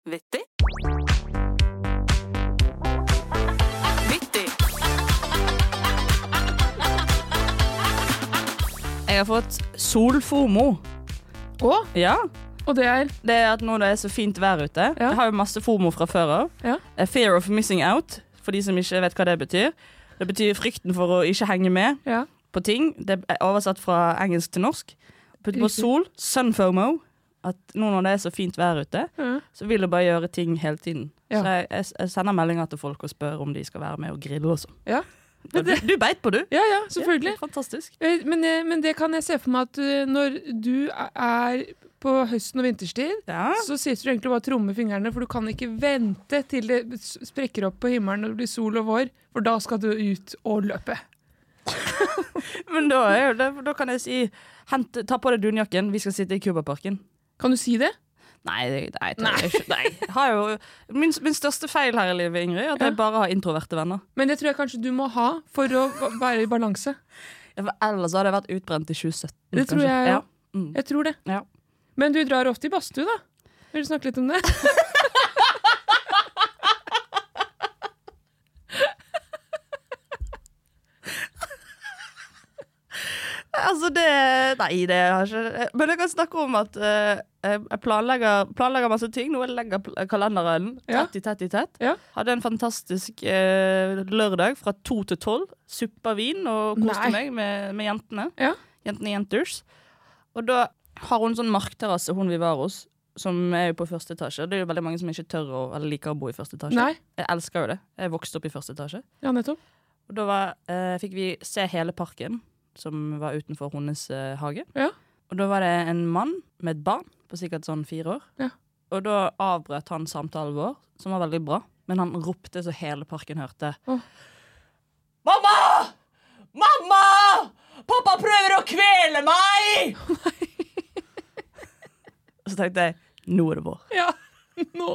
Vittig. Vittig. Jeg har fått solfomo. Ja. Og det er? Det er at nå det er så fint vær ute. Jeg har jo masse fomo fra før av. Fear of missing out, for de som ikke vet hva det betyr. Det betyr frykten for å ikke henge med på ting. Det er oversatt fra engelsk til norsk. På sol, sun FOMO. At nå når det er så fint vær ute, så vil jeg bare gjøre ting hele tiden. Så jeg sender meldinger til folk og spør om de skal være med og grille og sånn. Ja. Du beit på, du. Ja, selvfølgelig. Fantastisk. Men det kan jeg se for meg at når du er på høsten og vinterstid, så sitter du egentlig bare og trommer fingrene, for du kan ikke vente til det sprekker opp på himmelen når det blir sol og vår, for da skal du ut og løpe. Men da kan jeg si, ta på deg dunjakken, vi skal sitte i Kuba-parken. Kan du si det? Nei. Jeg har jo min største feil her i livet, Ingrid, at jeg bare har introverte venner. Men det tror jeg kanskje du må ha for å være i balanse. Ja, for ellers hadde jeg vært utbrent i 2017. Det tror jeg, ja. Jeg tror det. Ja. Men du drar ofte i badstue, da. Vil du snakke litt om det? Altså det har ikke. Men jeg kan snakke om at jeg planlegger masse ting. Nå legger kalenderen tett. Hadde en fantastisk lørdag fra 2 til 12. Suppa vin og koste meg med jentene. Jenters. Og da har hun sånn markterrasse hun vi var hos, som er jo på første etasje. Det er jo veldig mange som ikke tør eller liker å bo i første etasje. Nei. Jeg elsker jo det. Jeg vokste opp i første etasje. Ja, nettopp. Og da fikk vi se hele parken som var utenfor hennes hage. Ja. Og da var det en mann med et barn på sikkert sånn 4 år. Ja. Og da avbrøt han samtalen vår, som var veldig bra. Men han ropte så hele parken hørte. Mamma! Mamma! Pappa prøver å kvele meg! Og så tenkte jeg, nå er det vår. Ja, nå.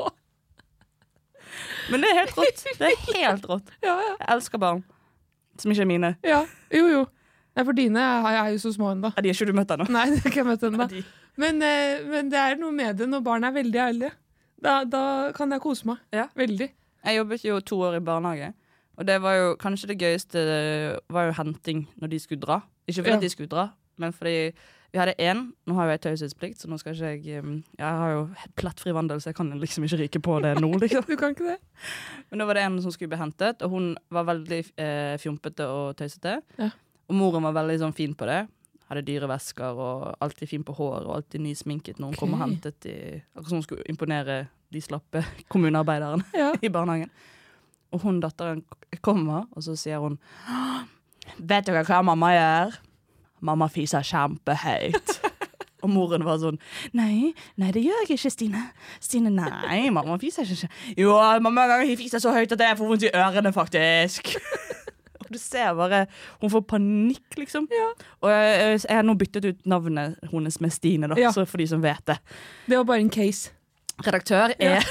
Men det er helt rått. Det er helt rått. Jeg elsker barn. Som ikke er mine. Ja, jo. Nei, for dine er jo så små ennå. De har ikke du møtt ennå? Nei, det har ikke jeg møtt ennå. Men det er noe med det når barn er veldig ærlige. Da kan jeg kose meg. Ja. Veldig. Jeg jobbet jo 2 år i barnehage. Og det var jo kanskje det gøyeste var jo henting når de skulle dra. Ikke fordi de skulle dra, men fordi vi hadde nå har jo jeg taushetsplikt, så nå skal ikke jeg har jo plettfri vandel, så jeg kan liksom ikke ryke på det nå, liksom. Du kan ikke det. Men da var det en som skulle bli hentet, og hun var veldig fjompete og tøysete. Ja. Og moren var veldig sånn fin på det. Hadde dyre vesker og alltid fin på hår og alltid nysminket når hun kom og hentet akkurat som hun skulle imponere de slappe kommunearbeiderne i barnehagen. Og hun datteren kommer, og så sier hun, vet dere hva mamma gjør? Mamma fiser kjempehøyt. Og moren var sånn, nei, det gjør jeg ikke, Stine. Stine, nei, mamma fiser ikke. Jo, mamma ganger fiser så høyt at jeg får vondt i ørene, faktisk. Og du ser bare, hun får panikk, liksom. Ja. Og jeg har nå byttet ut navnet hennes med Stine, da, så for de som vet det. Det var bare en case. Redaktør er...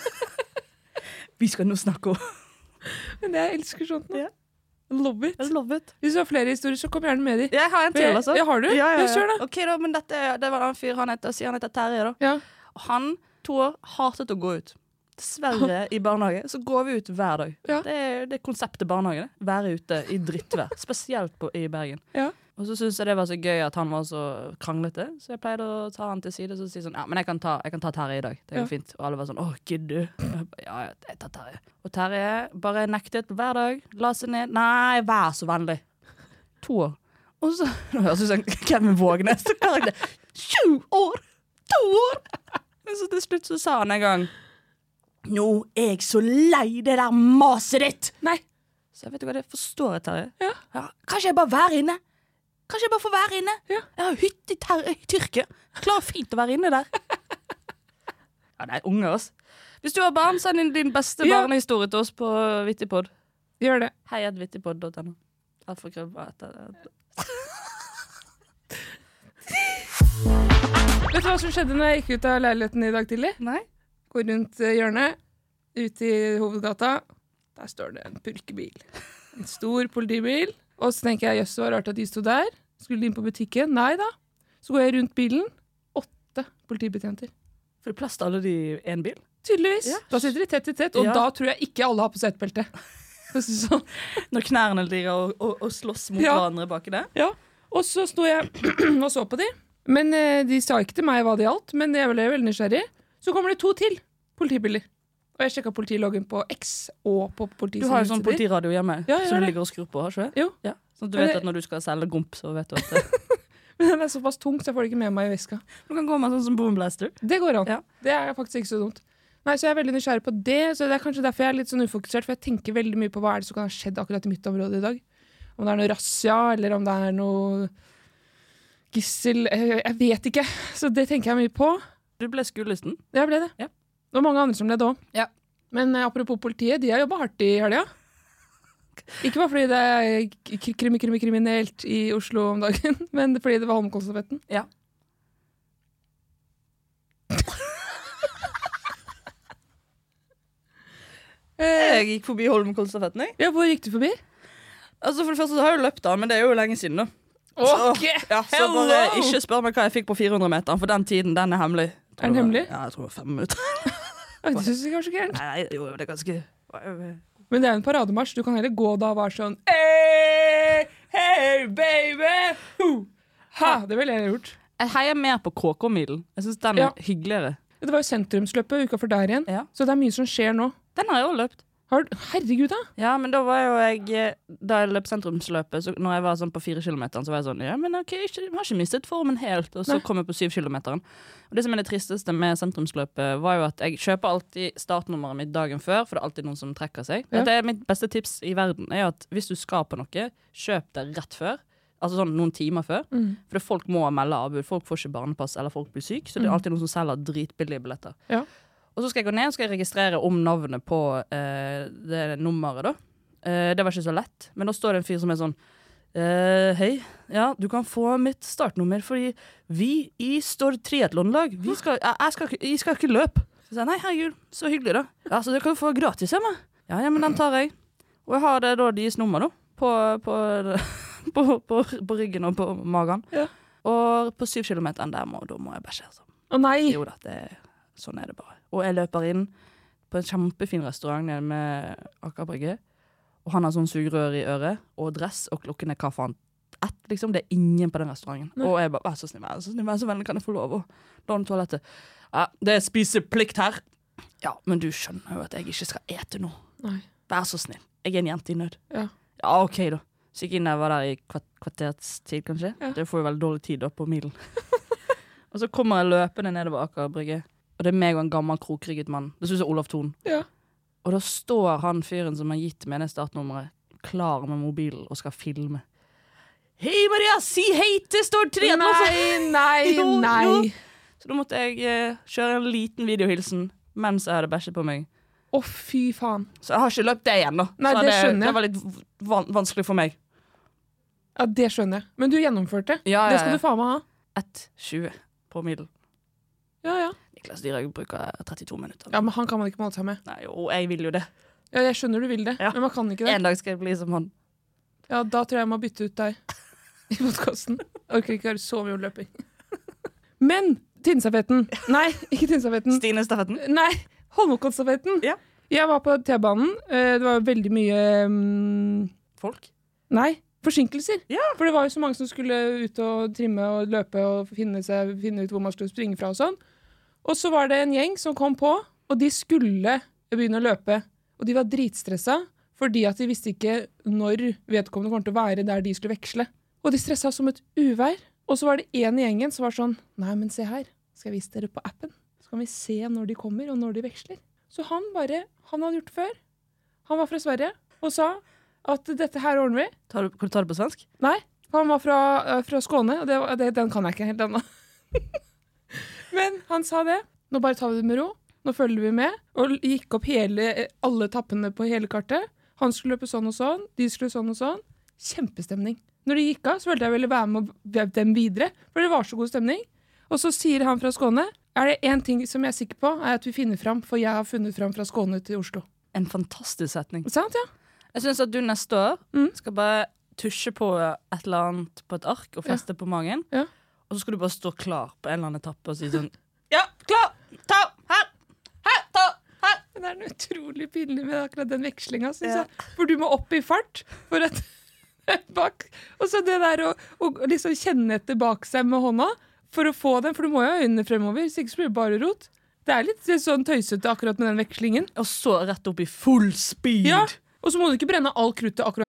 Vi skal nå snakke om... Men jeg elsker sånt nå. Love it. Love it. Hvis du har flere historier, så kom gjerne med de. Jeg har en til, altså. Ja, har du? Ja. Kjør da. Ok da, men det var en fyr, han heter Terje da. Ja. Og han, 2 år, hatet å gå ut. Dessverre i barnehage, så går vi ut hver dag. Ja. Det er konseptet barnehage, det. Være ute i drittvær, spesielt i Bergen. Ja. Og så synes jeg det var så gøy at han var så kranglete, så jeg pleide å ta han til side og si sånn, ja, men jeg kan ta Terje i dag, det går fint. Og alle var sånn, gidder du? Ja, jeg tar Terje. Og Terje bare nektet hver dag, la seg ned, nei, vær så vennlig. 2 år. Og så, nå høres det sånn Kevin Vågnes, 7 år! 2 år! Men så til slutt så sa han en gang, nå er jeg så lei det der maset ditt. Nei. Så jeg vet hva det forstår jeg, Terje. Ja. Kanskje jeg bare være inne? Kanskje jeg bare får være inne? Ja. Jeg har hytte i Tyrkia. Klarer fint å være inne der. Ja, det er unge, altså. Hvis du har barn, send inn din beste barnehistorie til oss på Vittipod. Gjør det. Hei@vittipod.no. Alt for krøll. Vet du hva som skjedde når jeg gikk ut av leiligheten i dag tidlig? Nei. Går rundt hjørnet, ut i hovedgata. Der står det en purkebil. En stor politibil. Og så tenker jeg, jøss, det var rart at de stod der. Skulle de inn på butikken? Nei da. Så går jeg rundt bilen. 8 politibetjenter. For det plass til alle de i en bil? Tydeligvis. Ja. Da sitter de tett i tett, og da tror jeg ikke alle har på setebelte. Når knærne ligger og slåss mot hverandre bak i det? Ja, og så sto jeg og så på de. Men de sa ikke til meg hva det gjaldt, men jeg ble veldig nysgjerrig. Så kommer det 2 til politibiler. Og jeg sjekket politiloggen på X og på politisiden. Du har jo sånn politiradio hjemme som du ligger og skrur på, har ikke det? Jo. Ja. Så du vet at når du skal selge gomp, så vet du at det... Men den er såpass tung, så jeg får det ikke med meg i veska. Du kan gå med sånn som boomblaster. Det går an. Ja. Det er faktisk ikke så dumt. Nei, så jeg er veldig nysgjerrig på det, så det er kanskje derfor jeg er litt sånn ufokusert, for jeg tenker veldig mye på hva er det som kan ha skjedd akkurat i mitt område i dag. Om det er noe razzia, eller om det er noe gissel, jeg vet ikke. Så det tenker jeg mye på. Du ble skuelisten? Jeg ble det. Ja. Det var mange andre som ble det også. Ja. Men apropos politiet, de har jobbet hardt i helga. Ikke bare fordi det er kriminelt i Oslo om dagen, men fordi det var Holmenkollstafetten. Ja. Jeg gikk forbi Holmenkollstafetten, jeg. Ja, hvor gikk du forbi? Altså, for det første så har jeg jo løpt da, men det er jo lenge siden da. Okay. Så bare ikke spør meg hva jeg fikk på 400 meter, for den tiden, den er hemmelig. Er den hemmelig? Ja, jeg tror det var 5 minutter. Det synes jeg kanskje gærent. Nei, jo, det er ganske... Men det er en parademarsj. Du kan heller gå da og være sånn hey, hey, baby! Ha, det ville jeg gjort. Jeg heier mer på KK-middel. Jeg synes den er hyggeligere. Det var jo sentrumsløpet uka for der igjen. Ja. Så det er mye som skjer nå. Den har jeg også løpt. Herregud da. Ja, men da var jo jeg, da jeg løp sentrumsløpet, så når jeg var sånn på 4 kilometer, så var jeg sånn, ja, men ok, jeg har ikke mistet formen helt, og så kom jeg på 7 kilometer. Og det som er det tristeste med sentrumsløpet var jo at jeg kjøper alltid startnummeret mitt dagen før, for det er alltid noen som trekker seg. Ja. Det er mitt beste tips i verden, er at hvis du skal på noe, kjøp det rett før. Altså sånn noen timer før. For folk må melde avbud. Folk får ikke barnepass, eller folk blir syk, så det er alltid noen som selger dritbillige billetter. Ja. Og så skal jeg gå ned og skal jeg registrere om navnet på det nummeret da. Det var ikke så lett. Men da står det en fyr som er sånn hei, ja, du kan få mitt startnummer, fordi vi i Stord triathlonlag, jeg skal ikke løpe. Så jeg, nei, herregud, så hyggelig da. Ja, så det kan du få gratis hjemme. Ja, men den tar jeg. Og jeg har det da deres nummer da, på ryggen og på magen. Ja. Og på 7 kilometer da må jeg bæsje. Altså. Å nei! Jo da, sånn er det bare. Og jeg løper inn på en kjempefin restaurant nede med Aker Brygge, og han har sånn sugerør i øret, og dress, og klokken er hva faen 1, liksom. Det er ingen på den restauranten. Og jeg bare, vær så snill, vær så vennlig, kan jeg få lov å låne toalettet? Ja, det er spiseplikt her. Ja, men du skjønner jo at jeg ikke skal ete noe. Nei. Vær så snill. Jeg er en jente i nød. Ja, ok da. Så gikk inn der, var der i kvarterstid, kanskje. Ja. Det får jo veldig dårlig tid da, på middelen. Og så kommer jeg løpende nedover Aker Brygge. Og det er meg og en gammel krokrygget mann. Det synes jeg Olav Thon. Ja. Og da står han fyren som har gitt meg det startnummeret, klar med mobilen og skal filme. Hei Maria, si hei til Stord triathlon! Nei. Så da måtte jeg kjøre en liten videohilsen mens jeg hadde bæsjet på meg. Fy faen. Så jeg har ikke løpt det igjen da. Nei, det skjønner jeg. Det var litt vanskelig for meg. Ja, det skjønner jeg. Men du gjennomførte. Ja. Det skal du faen meg ha. 1,20 på middel. Ja. Niklas Dyrhaug bruker 32 minutter. Ja, men han kan man ikke måle seg med. Nei, jo, jeg vil jo det. Ja, jeg skjønner du vil det, men man kan ikke det. En dag skal jeg bli som han. Ja, da tror jeg må bytte ut deg i podcasten. Orker ikke ha så mye løping. Men, Tinnstafetten. Nei, ikke Tinnstafetten. Stine-stafetten. Nei, Holmenkollstafetten. Ja. Jeg var på T-banen. Det var veldig mye... Folk? Nei, forsinkelser. Ja. For det var jo så mange som skulle ut og trimme og løpe og finne ut hvor man skulle springe fra og sånn. Og så var det en gjeng som kom på, og de skulle begynne å løpe. Og de var dritstressa, fordi at de visste ikke når vedkommende kom til å være der de skulle veksle. Og de stressa som et uvær. Og så var det en i gjengen som var sånn, nei, men se her, skal jeg vise dere på appen? Så kan vi se når de kommer og når de veksler. Så han hadde gjort det før. Han var fra Sverige og sa at dette her ordner vi. Kan du ta det på svensk? Nei, han var fra Skåne, og den kan jeg ikke helt ennå. Men han sa det. Nå bare tar vi det med ro. Nå følger vi med. Og gikk opp alle tappene på hele kartet. Han skulle løpe sånn og sånn. De skulle sånn og sånn. Kjempestemning. Når de gikk av, så følte jeg ville være med dem videre. For det var så god stemning. Og så sier han fra Skåne, er det en ting som jeg er sikker på, er at vi finner fram, for jeg har funnet fram fra Skåne til Oslo. En fantastisk setning. Sant, ja. Jeg synes at du neste år skal bare tusje på et eller annet på et ark og feste på magen. Ja. Og så skal du bare stå klar på en eller annen etappe og si sånn, ja, klar, ta det noe utrolig pinlig med akkurat den vekslingen, synes jeg. For du må opp i fart for at bak. Og så det der å liksom kjenne etter bak seg med hånda for å få den, for du må jo ha øynene fremover, så ikke blir det bare rot. Det litt sånn tøysete akkurat med den vekslingen. Og så rett opp i full speed. Ja, og så må du ikke brenne all kruttet akkurat.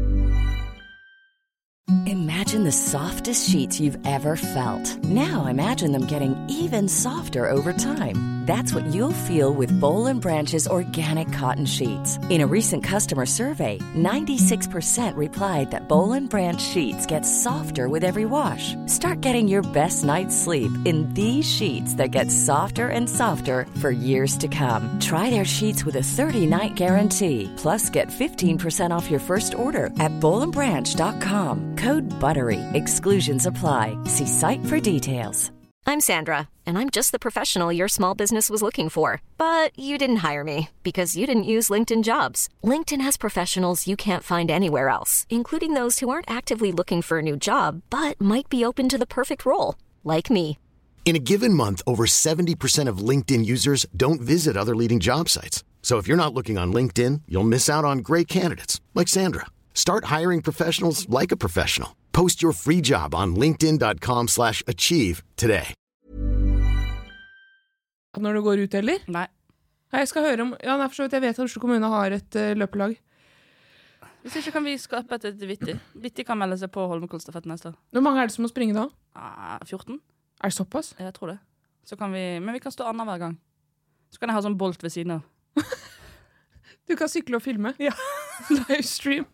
Imagine the softest sheets you've ever felt. Now imagine them getting even softer over time. That's what you'll feel with Boll & Branch's organic cotton sheets. In a recent customer survey, 96% replied that Boll & Branch sheets get softer with every wash. Start getting your best night's sleep in these sheets that get softer and softer for years to come. Try their sheets with a 30-night guarantee. Plus, get 15% off your first order at bollandbranch.com. Code BUTTERY. Exclusions apply. See site for details. I'm Sandra, and I'm just the professional your small business was looking for. But you didn't hire me because you didn't use LinkedIn Jobs. LinkedIn has professionals you can't find anywhere else, including those who aren't actively looking for a new job, but might be open to the perfect role, like me. In a given month, over 70% of LinkedIn users don't visit other leading job sites. So if you're not looking on LinkedIn, you'll miss out on great candidates, like Sandra. Start hiring professionals like a professional. Post your free job on linkedin.com/achieve today. Når du går ut, eller? Nei. Jeg skal høre om... Ja, nei, for så vidt, jeg vet at Oslo kommune har et løpelag. Hvis ikke kan vi skape et Vitti. Vitti kan melde seg på Holmenkollstafetten neste år. Hvor mange det som må springe da? 14. Det såpass? Jeg tror det. Så kan men vi kan stå annen hver gang. Så kan jeg ha sånn bolt ved siden av. Du kan sykle og filme. Ja. Livestream.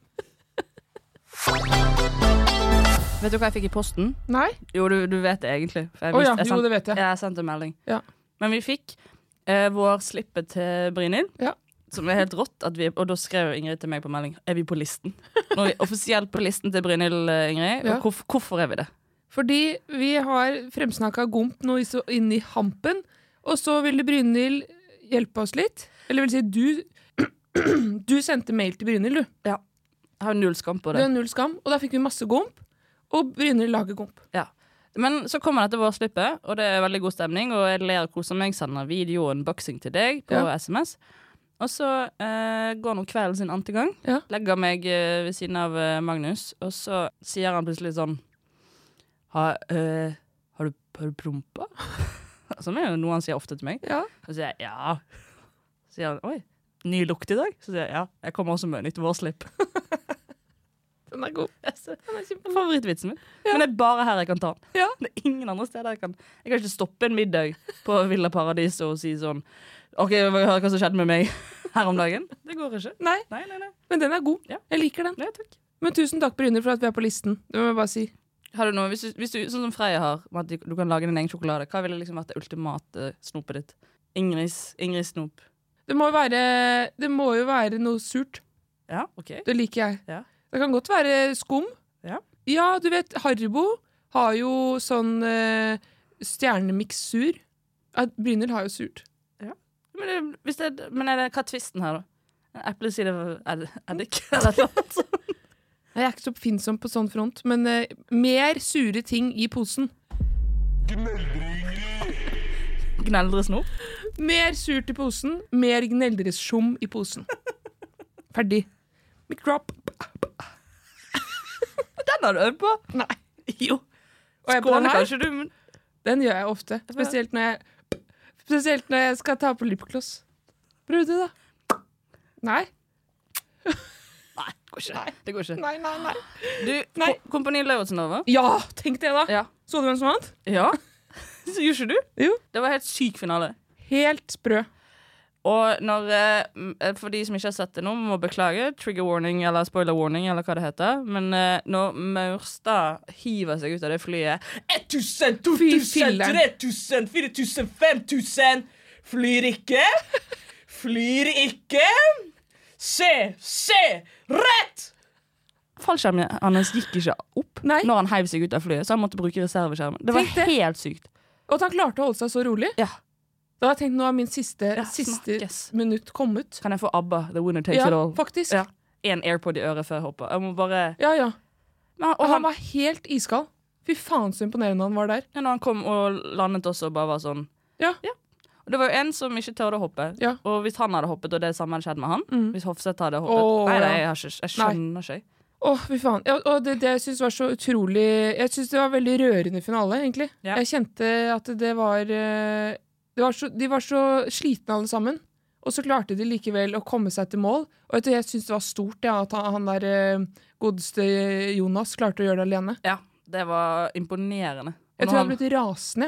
Vet du hva jeg fikk i posten? Nei. Jo, du vet det egentlig. Jo, det vet jeg. Jeg sendte en melding. Ja. Men vi fikk vår slippe til Brynhild, som helt rått, og da skrev Ingrid til meg på melding, vi på listen? Nå vi offisielt på listen til Brynhild, Ingrid, og hvorfor vi det? Fordi vi har fremsnakket Gomp nå inn i hampen, og så ville Brynhild hjelpe oss litt. Eller vil si, du sendte mail til Brynhild, du. Ja. Jeg har null skam på det. Du har null skam, og da fikk vi masse Gomp, og Brynhild lager Gomp. Ja. Men så kommer dette vår slippe, og det er veldig god stemning, og jeg ler og koser meg, sender video og unboxing til deg på SMS. Og så går nå kvelden sin andre gang, legger meg ved siden av Magnus, og så sier han plutselig sånn, har du prompa? Som er jo noe han sier ofte til meg. Ja. Så sier jeg, ja. Så sier han, oi, ny lukt i dag? Så sier jeg, ja, jeg kommer også med nytt vårslipp. Den er god. Den er favorittvitsen min. Ja. Men det er bare her jeg kan ta den. Ja. Det er ingen andre steder jeg kan ikke stoppe en middag på Villa Paradiso og si sånn, ok, hva som skjedde med meg her om dagen? Det går ikke. Nei. Men den er god. Ja. Jeg liker den. Ja, takk. Men tusen takk, Brynhild, for at vi er på listen. Det må jeg bare si. Har du noe, hvis du, sånn som Freya har, at du kan lage din egen sjokolade, hva ville liksom vært det ultimate snopet ditt? Ingrids snop. Det må jo være noe surt. Ja, ok. Det liker jeg. Ja. Det kan godt være skum. Ja. Ja, du vet, Haribo har jo sånn stjernemix-sur. Brynhild har jo surt. Ja. Men er det hva er tvisten her da? Eplesider eddik eller noe sånt? Jeg er ikke så oppfinnsom på sånn front, men mer sure ting i posen. Gneldre snop? Mer surt i posen, mer gneldre skum i posen. Ferdig. Mic drop. Den har du øvd på? Nei. Jo. Skåne kanskje du, men... Den gjør jeg ofte. Spesielt når jeg skal ta på lipgloss. Prøv det da. Nei. Nei, det går ikke. Nei. Du, Kompani Lauritzen over? Ja, tenk det da. Ja. Så du hvem som vant? Ja. Så gjorde ikke du? Jo. Det var helt syk finale. Helt sprø. Og for de som ikke har sett det nå, må beklage, trigger warning eller spoiler warning, eller hva det heter. Men når Maurstad hiver seg ut av det flyet 1000, 2000, 3000, 4000, 5000 Flyr ikke! Se! Rett! Fallskjermen hans gikk ikke opp når han heiv seg ut av flyet, så han måtte bruke reserveskjermen. Det var helt sykt. Og at han klarte å holde seg så rolig. Ja. Da har jeg tenkt, nå er min siste minutt kommet. Kan jeg få ABBA, The Winner Takes It All? Ja, faktisk. Ja, en AirPod i øret før jeg hopper. Jeg må bare... Ja. Og han var helt iskald. Fy faen så imponerende han var der. Ja, når han kom og landet også og bare var sånn... Ja. Det var jo en som ikke tørde å hoppe. Ja. Og hvis han hadde hoppet, og det samme hadde skjedd med han, hvis Hofseth hadde hoppet, jeg skjønner ikke. Fy faen. Ja, og det jeg synes var så utrolig. Jeg synes det var veldig rørende finale, egentlig. Ja. Jeg kjente at de var så slitne alle sammen. Og så klarte de likevel å komme seg til mål. Og jeg synes det var stort at han der godeste Jonas klarte å gjøre det alene. Ja, det var imponerende. Jeg tror jeg hadde blitt rasende.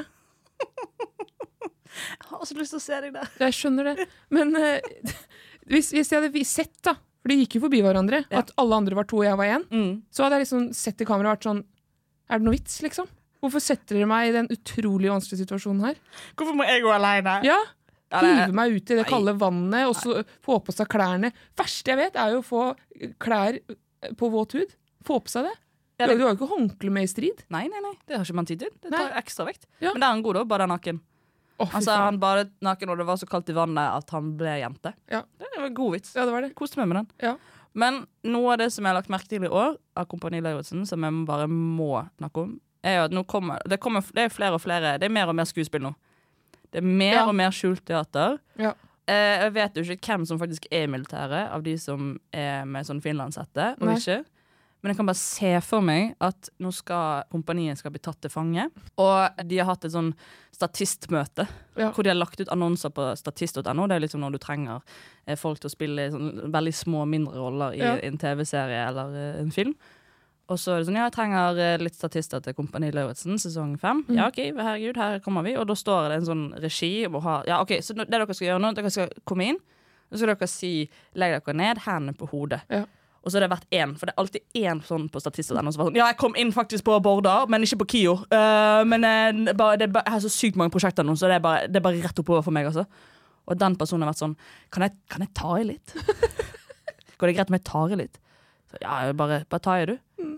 Jeg har så lyst til å se deg der. Jeg skjønner det. Men hvis jeg hadde sett da, for de gikk jo forbi hverandre, at alle andre var 2 og jeg var 1, så hadde jeg liksom sett i kamera vært sånn, er det noe vits liksom? Hvorfor setter dere meg i den utrolig vanskelige situasjonen her? Hvorfor må jeg gå alene? Ja, hive meg ut i det kalde vannet, og så få på seg klærne. Verste jeg vet er jo å få klær på våt hud. Få på seg det. Du har jo ikke håndkle med i strid. Nei, det har ikke man tid til. Det tar ekstra vekt. Ja. Men det er han god da, bare naken. Han badet naken, og det var så kaldt i vannet at han ble jente. Ja. Det var god vits. Ja, det var det. Koste meg med den. Ja. Men noe av det som jeg har lagt merke til i år av Kompani Lauritzen, som jeg bare må snakke om, er jo at det er flere og flere, det er mer og mer skuespill nå. Det er mer og mer skjult teater. Ja. Jeg vet jo ikke hvem som faktisk er militære, av de som er med sånn finlandshette, og ikke. Men jeg kan bare se for meg at nå skal kompaniet bli tatt til fange, og de har hatt et sånn statistmøte, hvor de har lagt ut annonser på statist.no. Det er liksom når du trenger folk til å spille sånn veldig små, mindre roller i en TV-serie eller en film. Og så er det sånn, jeg trenger litt statister til Kompani Lauritzen, sesong 5. Ja, ok, herregud, her kommer vi. Og da står det en sånn regi, så det dere skal gjøre nå, dere skal komme inn, og så skal dere si, legg dere ned, hendene på hodet. Ja. Og så har det vært en, for det er alltid en sånn på statister som var sånn, ja, jeg kom inn faktisk på Border, men ikke på KIO. Men jeg har så sykt mange prosjekter nå, så det er bare rett oppover for meg, altså. Og den personen har vært sånn, kan jeg ta i litt? Går det greit om jeg tar i litt? Så, ja, bare ta i, du.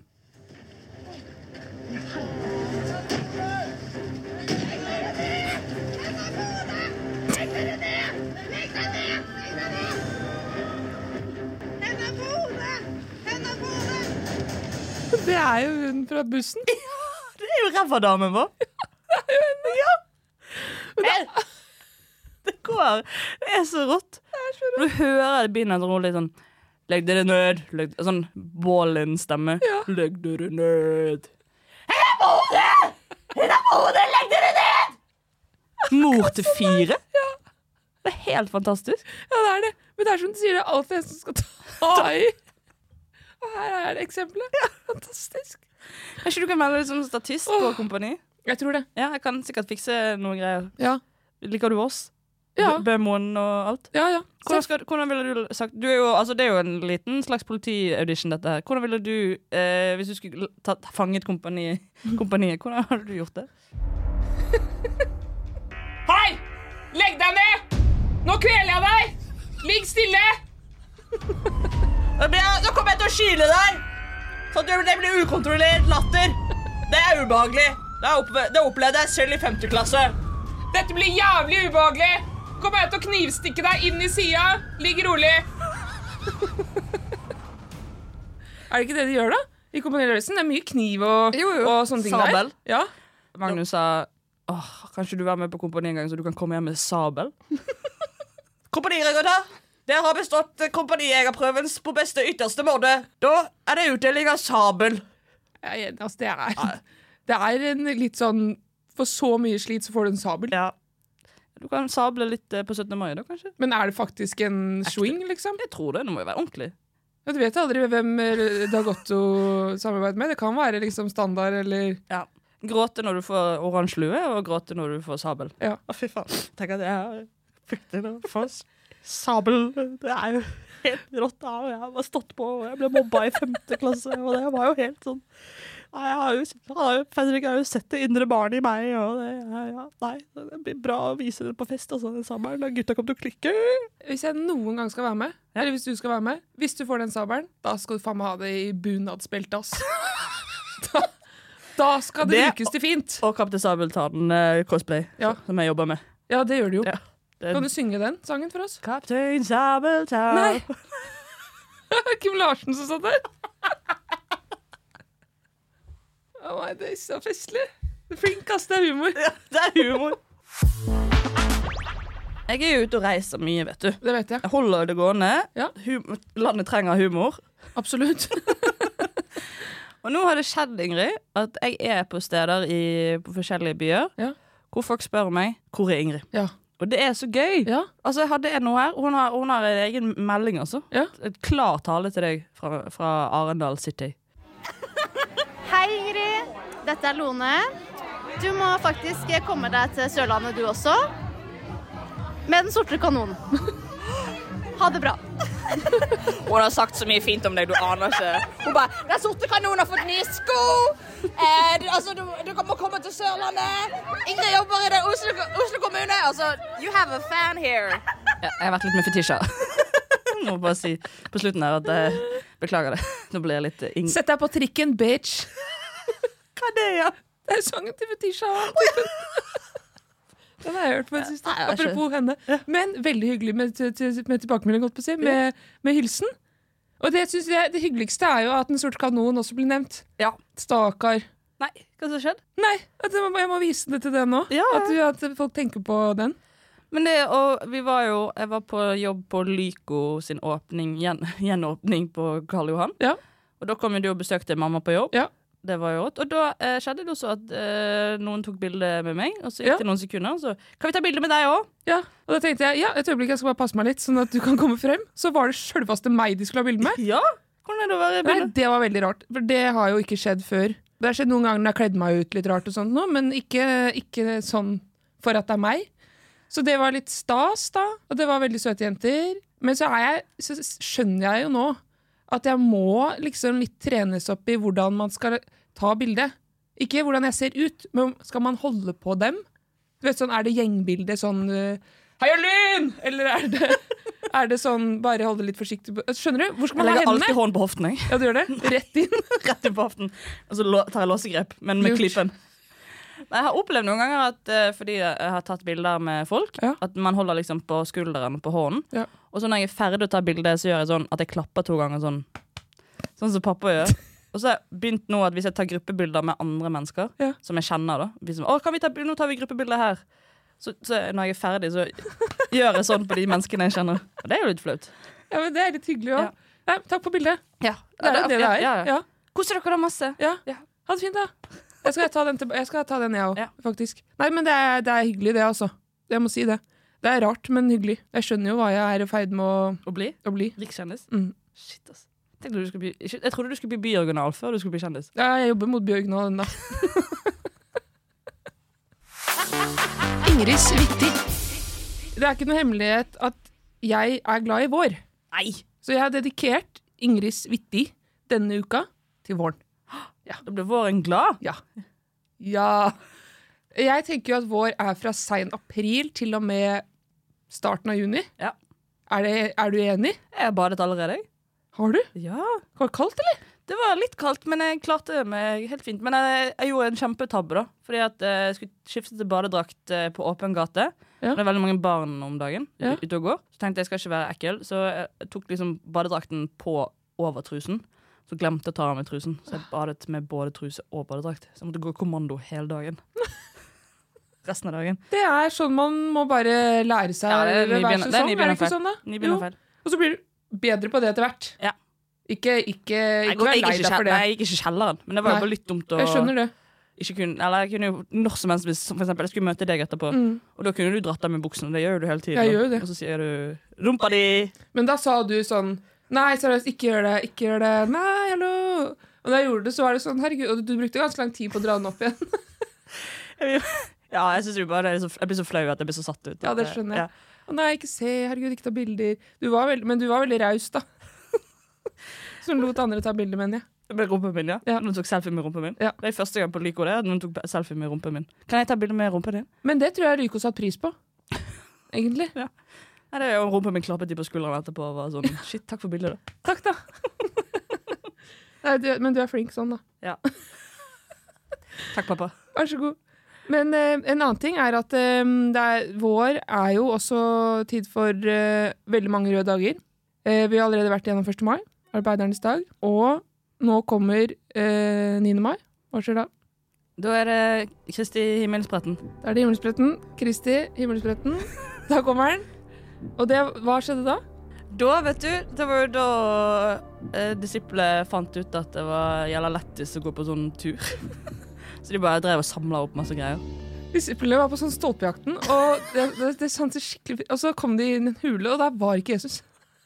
Det er jo hun fra bussen. Ja, det er jo rævadamen vår. Det er jo henne. Ja. Det går. Det er så rått. Du hører det begynner å rolle litt sånn, legg dere ned. Sånn Bålen-stemme. Ja. Legg dere ned. Henne på hodet! Legg dere ned! Mor til 4. Ja. Det er helt fantastisk. Ja, det er det. Men det er som du sier, det er alltid en som skal ta i. Og her er det eksempelet. Ja. Fantastisk. Kanskje du kan melde deg som statist på Kompani? Jeg tror det. Ja, jeg kan sikkert fikse noen greier. Ja. Liker du oss? Ja. Bømoen og alt? Ja. Hvordan ville du sagt det er jo en liten slags politi-audition dette her. Hvordan ville du, hvis du skulle fanget kompaniet, hvordan hadde du gjort det? Hei! Legg deg ned! Nå kveler jeg deg! Ligg stille! Nå kommer jeg til å skile deg! Så det blir ukontrollert latter. Det er ubehagelig. Det opplevde jeg selv i 5. klasse. Dette blir jævlig ubehagelig. Kommer jeg til å knivstikke deg inn i siden. Ligg rolig. Er det ikke det de gjør da? I Kompani Lauritzen? Det er mye kniv og sånne ting sabel. Der. Ja. Magnus sa, kanskje du være med på Kompani en gang, så du kan komme hjem med sabel? Kompaniregutter! Dere har bestått kompanijegerprøvens på beste ytterste måte. Da er det utdeling av sabel. Det er en litt sånn, for så mye slit så får du en sabel. Ja. Du kan sable litt på 17. mai da, kanskje. Men er det faktisk en swing, liksom? Jeg tror det, det må jo være ordentlig. Du vet aldri hvem Dagotto samarbeider med. Det kan være liksom standard, eller... Ja. Gråte når du får oransje lue, og gråte når du får sabel. Ja. Fy faen. Tenk at jeg fikk det da, først. Sabel, det er jo helt rått. Jeg har stått på, og jeg ble mobba i 5. klasse, og det var jo helt sånn. Jeg har jo sett det indre barnet i meg, og det blir bra å vise det på fest, altså, den sabelen. Gutta kommer til å klikke. Hvis jeg noen gang skal være med, eller hvis du skal være med, hvis du får den sabelen, da skal du faen meg ha det i bunadsbelte, ass. Da skal det brukes til fint. Og Kaptein Sabel tar den cosplay, som jeg jobber med. Ja, det gjør du jo. Ja. Kan du synge den sangen for oss? Kaptein Sabeltann. Nei. Kim Larsen som satt der. Nei, det er så festlig. Det er flinkast, det er humor. Ja, det er humor. Jeg jo ute og reiser mye, vet du. Det vet jeg. Jeg holder det gående. Ja. Landet trenger humor. Absolutt. Og nå har det skjedd, Ingrid, at jeg på steder på forskjellige byer, hvor folk spør meg, hvor Ingrid? Ja. Og det så gøy. Ja. Altså, jeg hadde en nå her, hun har en egen melding, altså. Ja. Et klar tale til deg fra Arendal City. Hei, Ingrid. Dette Lone. Du må faktisk komme deg til Sørlandet, du også. Med den sorte kanonen. Ha det bra. Hun har sagt så mye fint om deg, du aner ikke. Hun bare, den sorte kanonen har fått nye sko. Du må komme til Sørlandet. Ingrid jobber i det Oslo kommune. Altså, you have a fan here. Jeg har vært litt med fetisha. Må bare si på slutten her at beklager det. Nå blir jeg litt Sett deg på trikken, bitch. Hva det, ja? Det sangen til fetisha. Den har jeg hørt på den siste. Apropos henne. Men veldig hyggelig med tilbakemelding, godt på å si, med hilsen. Og det synes jeg, det hyggeligste jo at den sorte kanon også blir nevnt. Ja. Stakar. Nei, hva som skjedd? Nei, jeg må vise det til deg nå. Ja. At folk tenker på den. Men jeg var på jobb på Lyko sin gjenåpning på Karl Johan. Ja. Og da kom du og besøkte mamma på jobb. Ja. Det var jo rått. Og da skjedde det også at noen tok bilde med meg, og så gikk det noen sekunder, så kan vi ta bilde med deg også? Ja, og da tenkte jeg, et øyeblikk jeg skal bare passe meg litt, sånn at du kan komme frem. Så var det selveste meg de skulle ha bilde med. Ja, hvordan det være bilde? Nei, det var veldig rart, for det har jo ikke skjedd før. Det har skjedd noen ganger når jeg kledde meg ut litt rart og sånt nå, men ikke sånn for at det meg. Så det var litt stas da, og det var veldig søte jenter. Men så skjønner jeg jo nå at jeg må liksom litt trenes opp i hvordan man skal ta bildet. Ikke hvordan jeg ser ut, men skal man holde på dem? Du vet sånn, det gjengbildet sånn Hei, Lyn! Eller det sånn, bare holde litt forsiktig skjønner du? Hvor skal man ha hendene? Jeg legger alltid hånden på hoften, jeg. Ja, du gjør det? Rett inn. Rett inn på hoften. Og så tar jeg låsegrep, men med klippen. Jeg har opplevd noen ganger at fordi jeg har tatt bilder med folk, at man holder liksom på skulderen på hånden, og så når jeg ferdig å ta bildet, så gjør jeg sånn at jeg klapper 2 ganger sånn som pappa gjør. Og så har jeg begynt nå at hvis jeg tar gruppebilder med andre mennesker, som jeg kjenner da, nå tar vi gruppebilder her. Så når jeg ferdig, så gjør jeg sånn på de menneskene jeg kjenner. Og det jo litt flaut. Ja, men det litt hyggelig også. Ja. Nei, takk på bildet. Ja. Det det Ja. Koser dere da masse? Ja. Ha det fint da. Jeg skal ta den jeg også, faktisk. Nei, men det hyggelig det, altså. Jeg må si det. Det rart, men hyggelig. Jeg skjønner jo hva jeg i ferd med å bli. Rikskjendis? Shit, altså. Jeg trodde du skulle bli byoriginal før du skulle bli kjendis. Ja, jeg jobber mot byoriginal enda. Ingrids Vittig. Det ikke noe hemmelighet at jeg glad i vår. Nei. Så jeg har dedikert Ingrids Vittig denne uka til våren. Ja, da ble våren glad. Ja. Jeg tenker jo at vår fra sen april til og med starten av juni. Ja. Er du enig? Jeg har badet allerede. Har du? Ja. Var det kaldt, eller? Det var litt kaldt, men jeg klarte meg helt fint. Men jeg gjorde en kjempetabbe da, fordi at jeg skulle skifte til badedrakt på åpen gate. Ja. Det veldig mange barn om dagen ute og går. Så tenkte jeg skal ikke være ekkel, så jeg tok liksom badedrakten på over trusen. Så glemte jeg å ta av meg trusen, så jeg badet med både truse og badedrakt. Så jeg måtte gå kommando hele dagen. Resten av dagen. Det sånn man må bare lære seg hver sesong. Det ikke sånn da? Nybegynnerfeil. Og så blir du bedre på det etter hvert. Ja. Ikke vær lei deg for det. Nei, jeg gikk ikke kjelleren, men det var jo bare litt dumt å... Jeg skjønner det. Jeg kunne jo når som helst, hvis for eksempel jeg skulle møte deg etterpå, og da kunne du dratt deg med buksen, det gjør du hele tiden. Jeg gjør det. Og så sier du, rumpa di! Men da sa du sånn, nei, seriøst, ikke gjør det, nei, hallo! Og da jeg gjorde det, så var det sånn, herregud, og du brukte ganske lang tid på å dra den opp igjen. Ja, jeg synes jo bare, jeg blir så flau at jeg blir så satt ut. Ja, det skjønner jeg. Å nei, ikke se, herregud, ikke ta bilder. Men du var veldig raus da. Som lot andre ta bilder, mener jeg. Med rumpen min, ja. Noen tok selfie med rumpen min. Ja. Det første gang på Lyko det, at noen tok selfie med rumpen min. Kan jeg ta bilder med rumpen din? Men det tror jeg Lyko satt pris på. Egentlig. Ja. Nei, det jo rumpen min klappet de på skulderen etterpå og var sånn, shit, takk for bildet da. Takk da. Nei, men du flink sånn da. Ja. Takk, pappa. Vær så god. Men en annen ting at vår jo også tid for veldig mange røde dager. Vi har allerede vært gjennom 1. mai, arbeidernes dag, og nå kommer 9. mai. Hva skjer da? Da det Kristi himmelspretten. Da det himmelspretten. Kristi himmelspretten. Da kommer den. Og hva skjedde da? Da, vet du, det var jo da disiplene fant ut at det var jævla lettis å gå på sånn tur. Så de bare drev og samlet opp masse greier. Disiplene var på sånn stolpejakten, og det santes skikkelig... Og så kom de inn i en hule, og der var ikke Jesus.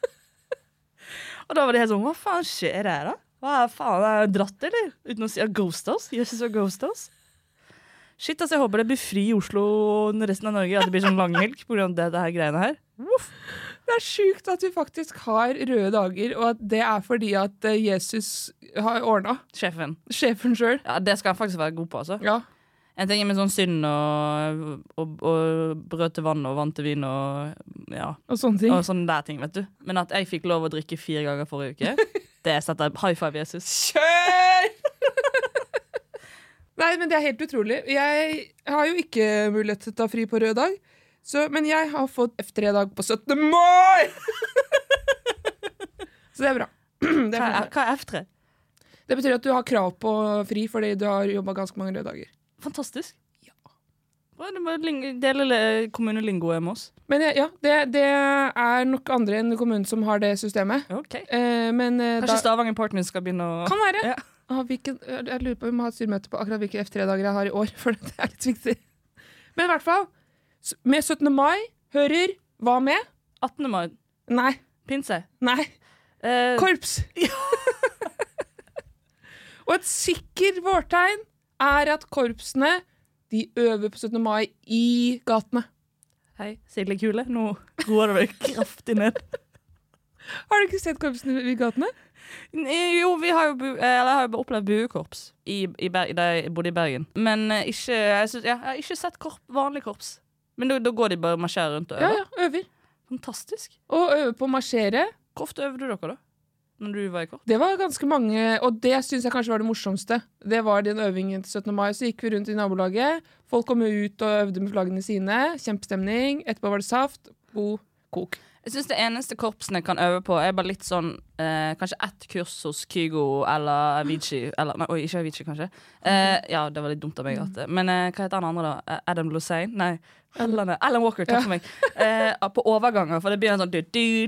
Og da var de helt sånn, hva faen skjer det da? Hva faen, er det dratt, eller? Uten å si Ghosthouse? Jesus og Ghosthouse? Shit, altså, jeg håper det blir fri i Oslo og resten av Norge, at det blir sånn langhelg på grunn av det her greiene her. Uff. Det er sykt at vi faktisk har røde dager, og at det er fordi at Jesus har ordnet. Sjefen selv. Ja, det skal han faktisk være god på, altså. Ja. En ting er med sånn synd og brød til vann og vann til vin og ja. Og sånne ting. Og sånne der ting, vet du. Men at jeg fikk lov å drikke 4 ganger forrige uke, det setter high five, Jesus. Kjør! Nei, men det er helt utrolig. Jeg har jo ikke mulighet til å ta fri på rød dag, men jeg har fått F3-dag på 17. mai! Så det er bra. Hva er F3? Det betyr at du har krav på fri fordi du har jobbet ganske mange røde dager. Fantastisk. Ja. Du må dele kommunelingoet med oss. Men ja, det er nok andre enn kommunen som har det systemet. Ok. Kanskje Stavanger Partners skal begynne å... Kan være. Ja. Jeg lurer på om vi må ha et styrmøte på akkurat hvilke F3-dager jeg har i år, for det er litt viktig. Men i hvert fall, med 17. mai hører hva med? 18. mai. Nei. Pinse. Nei. Korps. Ja. Og et sikkert vårtegn er at korpsene, de øver på 17. mai i gatene. Hei, Silje Kule, nå går det kraftig ned. Har du ikke sett korpsene i gatene? Jo, jeg har jo opplevd buekorps da jeg bodde i Bergen. Men jeg har ikke sett vanlig korps. Men da går de bare marsjerer rundt og øver. Ja, øver. Fantastisk. Og øver på å marsjere. Hvor ofte øvde dere da? Når du var i korps? Det var ganske mange, og det synes jeg kanskje var det morsomste. Det var den øvingen til 17. mai, så gikk vi rundt i nabolaget. Folk kom ut og øvde med flaggene sine. Kjempestemning. Etterpå var det saft. God kok. Jeg synes det eneste korpsene kan øve på er bare litt sånn kanskje ett kurs hos Kygo eller Avicii ikke Avicii kanskje ja, det var litt dumt av meg men hva heter han andre da? Adam Hussein? Nei, Alan Walker, takk for meg på overganger, for det blir en sånn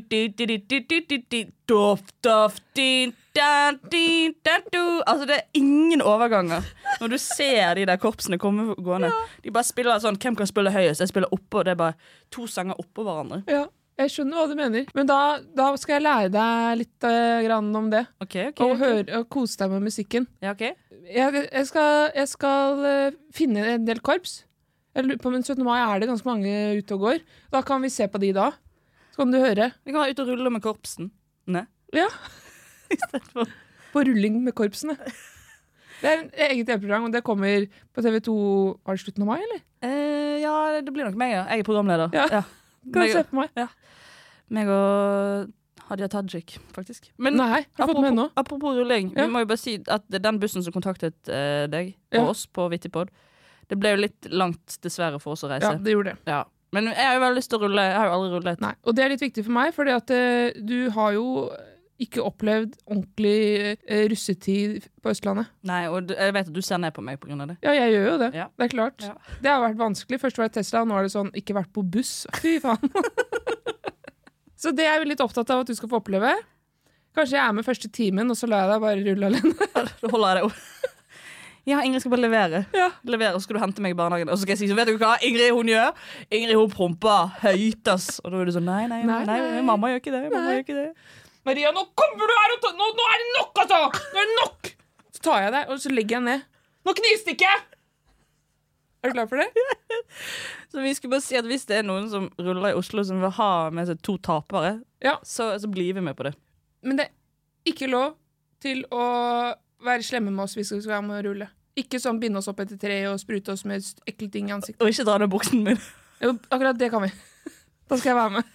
altså det er ingen overganger når du ser de der korpsene komme gående de bare spiller sånn, hvem kan spille høyest? Jeg spiller oppå, det er bare 2 sanger oppå hverandre. Ja. Jeg skjønner hva du mener. Men da skal jeg lære deg litt grann om det. Og kose deg med musikken. Ja, ok. Jeg skal finne en del korps. Jeg lurer på, men 17. mai er det ganske mange ute og går. Da kan vi se på de da. Så kan du høre. Vi kan være ute og rulle med korpsen. Ne? Ja. I stedet for på rulling med korpsene. Det er et eget TV-program, og det kommer på TV2 var det slutten av mai, eller? Ja, det blir nok meg, ja. Jeg er programleder. Ja. Kan du se på meg? Ja. Meg og Hadia Tajik, faktisk. Men nei, har du fått med ennå? Apropos rulling, vi må jo bare si at den bussen som kontaktet deg og oss på Vittipod, det ble jo litt langt dessverre for oss å reise. Ja, det gjorde det. Ja. Men jeg har jo veldig lyst til å rulle. Jeg har jo aldri rullet. Nei, og det er litt viktig for meg, fordi at du har jo ikke opplevd ordentlig russetid på Østlandet. Nei, og jeg vet at du ser ned på meg på grunn av det. Ja, jeg gjør jo det. Ja. Det er klart. Ja. Det har vært vanskelig. Først var det Tesla, og nå er det sånn, ikke vært på buss. Fy faen. Så det er jeg litt opptatt av at du skal få oppleve. Kanskje jeg er med første timen, og så lar jeg deg bare rulle alene. Da holder jeg det opp. Ja, Ingrid skal bare levere. Ja. Levere, og så skal du hente meg i barnehagen. Og så skal jeg si, så vet du hva Ingrid hun gjør? Ingrid hun promper høyt, ass. Og da er du sånn, nei, mamma gjør ikke det. Mamma gjør ikke det. Maria, nå kommer du her og nå er det nok, altså! Nå er det nok! Så tar jeg deg, og så legger jeg ned. Nå knivstikker jeg! Er du klar for det? Så vi skulle bare si at hvis det er noen som ruller i Oslo som vil ha med seg 2 tapere, så blir vi med på det. Men det er ikke lov til å være slemme med oss hvis vi skal være med å rulle. Ikke sånn binde oss opp etter tre og sprute oss med ekle ting i ansiktet. Og ikke dra ned buksen min. Jo, akkurat det kan vi. Da skal jeg være med.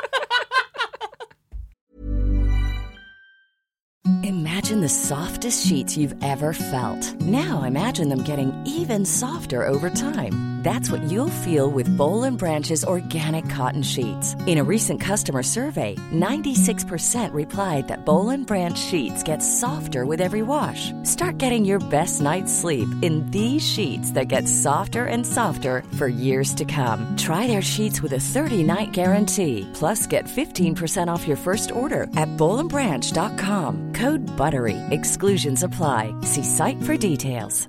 Imagine the softest sheets you've ever felt. Now imagine them getting even softer over time. That's what you'll feel with Boll & Branch's organic cotton sheets. In a recent customer survey, 96% replied that Boll & Branch sheets get softer with every wash. Start getting your best night's sleep in these sheets that get softer and softer for years to come. Try their sheets with a 30-night guarantee. Plus, get 15% off your first order at bollandbranch.com. Code BUTTERY. Exclusions apply. See site for details.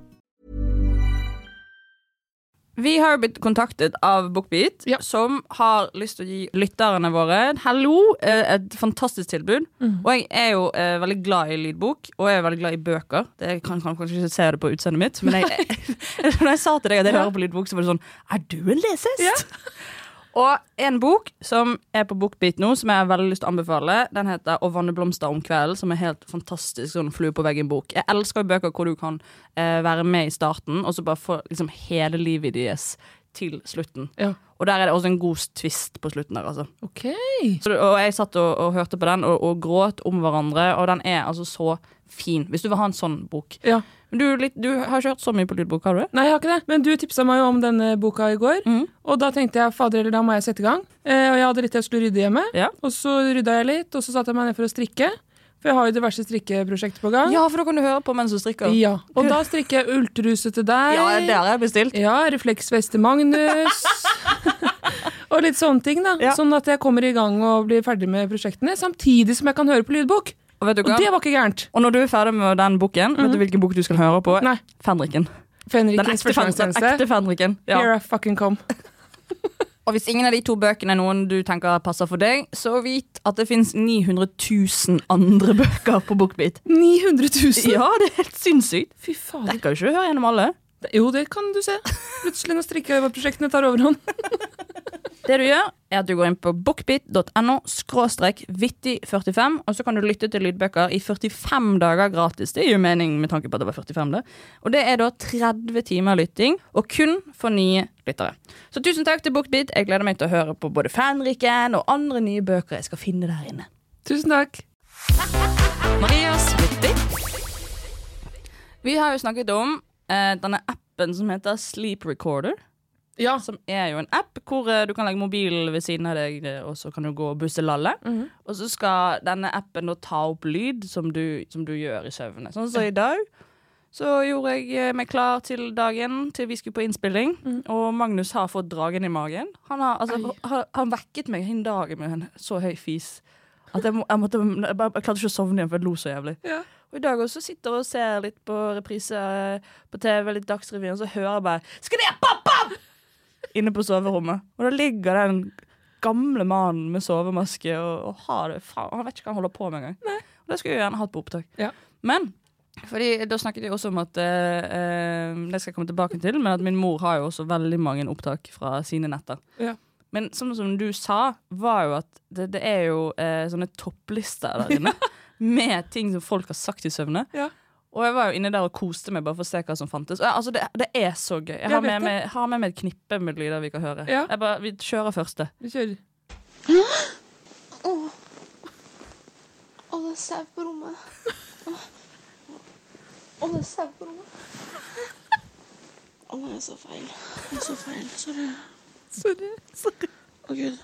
Vi har jo blitt kontaktet av BookBeat, som har lyst til å gi lytterne våre et fantastisk tilbud. Og jeg er jo veldig glad i lydbok, og jeg er veldig glad i bøker. Det kan kanskje ikke se det på utseendet mitt, men når jeg sa til deg at jeg hører på lydbok, så var det sånn, du en lesehest? Ja. Og en bok som er på BookBeat nå, som jeg har veldig lyst til å anbefale, den heter «Å vanne blomster om kvelden», som er helt fantastisk, sånn flue på veggen bok. Jeg elsker bøker hvor du kan være med i starten, og så bare få liksom, hele livet deres til slutten. Ja. Og der er det også en god twist på slutten der, altså. Ok. Og jeg satt og hørte på den, og gråt om hverandre, og den er altså så fin, hvis du vil ha en sånn bok. Ja. Du har ikke hørt så mye på lydbok, har du det? Nei, jeg har ikke det, men du tipset meg jo om denne boka i går, og da tenkte jeg, fader, eller da må jeg sette i gang. Og jeg hadde litt til å skulle rydde hjemme, og så ryddet jeg litt, og så satte jeg meg ned for å strikke, for jeg har jo diverse strikkeprosjekter på gang. Ja, for da kan du høre på mens du strikker. Ja, og da strikker jeg ultruse til deg. Ja, det har jeg bestilt. Ja, refleksvest til Magnus. Og litt sånne ting da, sånn at jeg kommer i gang og blir ferdig med prosjektene, samtidig som jeg kan høre på lydbok. Og det var ikke gærent. Og når du er ferdig med den boken, vet du hvilken bok du skal høre på? Nei. Fenriken. Den ekte Fenriken. Ja. Here I fucking come. Og hvis ingen av de 2 bøkene er noen du tenker passer for deg, så vit at det finnes 900 000 andre bøker på BookBeat. 900 000? Ja, det er helt sinnssykt. Fy faen. Det kan jo ikke høre gjennom alle. Jo, det kan du se. Plutselig når strikkeprosjektene tar overhånd. Det du gjør, er at du går inn på bookbit.no/vittig45, og så kan du lytte til lydbøker i 45 dager gratis. Det gir jo mening med tanke på at det var 45 det. Og det er da 30 timer lytting, og kun for nye lyttere. Så tusen takk til BookBeat. Jeg gleder meg til å høre på både Fenriken og andre nye bøker jeg skal finne der inne. Tusen takk. Marias Vittig. Vi har jo snakket om denne appen som heter Sleep Recorder. Ja. Som er jo en app hvor du kan legge mobilen ved siden av deg, og så kan du gå og busse lalle. Og så skal denne appen da ta opp lyd som du gjør i søvne. Sånn så i dag så gjorde jeg meg klar til dagen til vi skulle på innspilling, og Magnus har fått dragen i magen. Han vekket meg en dag med en så høy fis at jeg klarte ikke å sovne igjen, for jeg lo så jævlig. Ja. Og i dag også sitter jeg og ser litt på reprise på TV, litt Dagsrevyen, og så hører jeg bare «Skal det papp!» inne på soverommet. Og da ligger den gamle mannen med sovemaske og har det, han vet ikke hva han holder på med en gang. Og det skulle jeg gjerne hatt på opptak. Ja. Men, fordi da snakket jeg også om at det skal jeg komme tilbake til, men at min mor har jo også veldig mange opptak fra sine netter. Ja. Men som du sa, var jo at det er jo sånne topplister der inne med ting som folk har sagt i søvne. Ja. Og jeg var jo inne der og koste meg bare for å se hva som fantes. Altså, det er så gøy. Jeg har med meg et knippe med lyder vi kan høre. Ja. Vi kjører første. Vi kjører. Det er sau på rommet. Det er sau på rommet. Det er så feil. Det er så feil. Sorry. Å, Gud.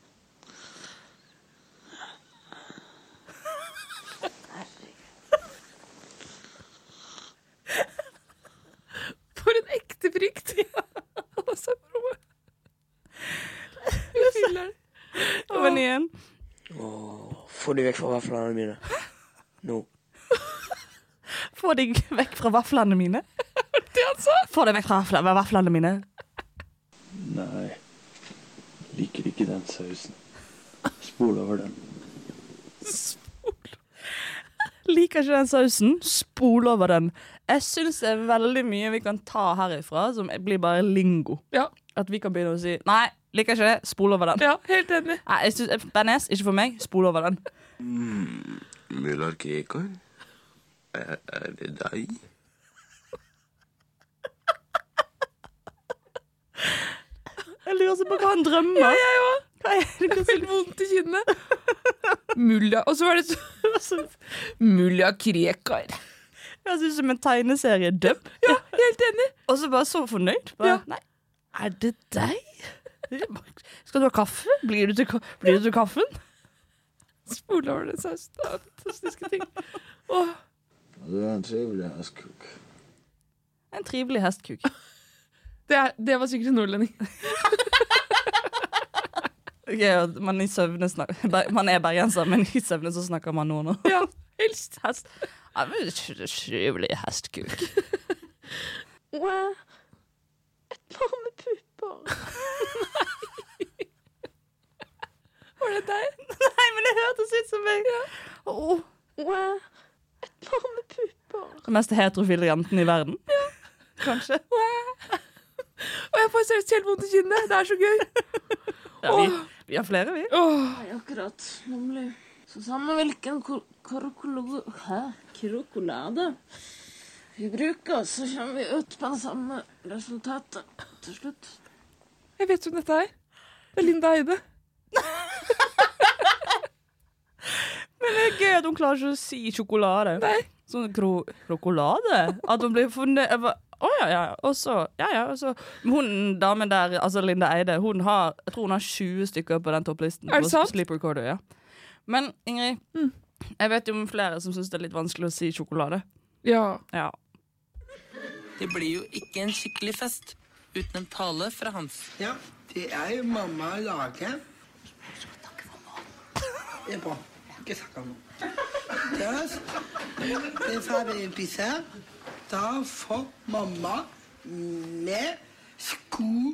For en ekte frykt. Ja. Så bra. Kom igjen. Få de vekk fra vaflene mine. Nå. Få de vekk fra vaflene mine? Det han sa? Få de vekk fra vaflene mine? Nei. Liker ikke den sausen. Spol over den. Liker ikke den sausen. Spol over den. Jeg synes det er veldig mye vi kan ta herifra som blir bare lingo. Ja. At vi kan begynne å si, nei, liker ikke det, spol over den. Ja, helt enig. Nei, jeg synes, Bernes, ikke for meg, spol over den. Mulla Krekar, er det deg? Jeg lurer så på hva han drømmer. Ja, jeg også. Det går helt vondt i kinnet. Mulla, og så var det så Mulla Krekar. Jeg synes som en tegneserie døbb. Ja, helt enig. Og så bare så fornøyd. Bare, nei, Er det deg? Skal du ha kaffe? Blir du til kaffen? Spole over den sausen. Det er fantastiske ting. Du en trivelig hestkuk. En trivelig hestkuk. Det var sikkert en nordlending. Man i søvne man bergenser, men i søvne så snakker man noe nå. Ja, helst. Hest. Ja, men trivelig hestkuk. Et par med pupper. Var det deg? Nei, men det hørtes ut som meg. Ja. Et par med pupper. Den mest heterofile jenten i verden. Ja. Kanskje. Og jeg får seriøst helt vondt i kinnet. Det er så gøy. Ja, vi har flere, vi. Nei, akkurat. Nemlig. Så sammen hvilken krokolade vi bruker, så kommer vi ut på det samme resultatet til slutt. Jeg vet hvem dette er. Det er Linda Eide. Men det er gøy at hun klarer ikke å si sjokolade. Nei. Sånn krokolade? At hun blir funnet... Og så hun damen der, altså Linda Eide, jeg tror hun har 20 stykker på den topplisten. Er det sant? Sleep Recorder, ja. Men Ingrid, jeg vet jo om flere som synes det er litt vanskelig å si sjokolade. Ja. Det blir jo ikke en skikkelig fest uten en tale fra Hans. Ja, det er jo mamma lager. Takk for maten. Det er bra. Ikke snakke om noe. Det er ferdig pisse. Da får mamma med sko,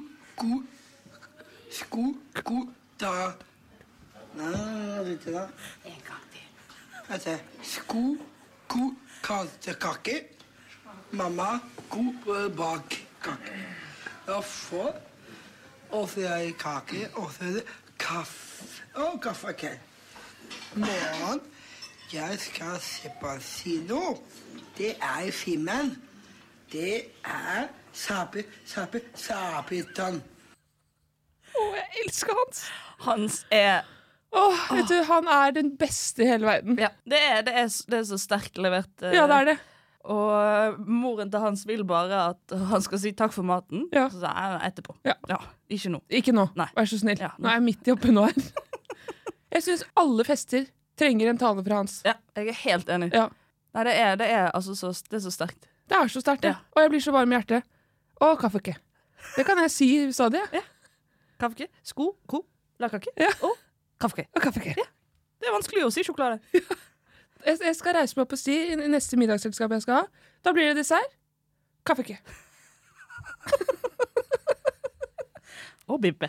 da. Nei, ikke da. En gang til. Altså, kake. Mamma, bak kake. Da får, og så er det kake, og så er det kaffe. Og kaffe, ok. Morgen, jeg skal se på Sino. Det er filmen. Det er Sapitan. Jeg elsker Hans. Hans er... vet du, han er den beste i hele verden. Ja, det er så sterkt levert. Ja, det er det. Og moren til Hans vil bare at han skal si takk for maten. Ja. Så er det etterpå. Ja. Ikke nå. Ikke nå. Nei. Vær så snill. Ja, nå er jeg midt i oppe nå her. Jeg synes alle fester trenger en tale fra Hans. Ja, jeg er helt enig. Ja. Nei, det er så sterkt. Det er så sterkt, ja. Og jeg blir så varm i hjertet. Og kaffeke. Det kan jeg si stadig. Ja. Kaffeke, sko, lakake, og kaffeke. Ja. Det er vanskelig å si sjokolade. Ja. Jeg skal reise meg opp og si i neste middagsselskap jeg skal ha. Da blir det dessert. Kaffeke. Og bibbe.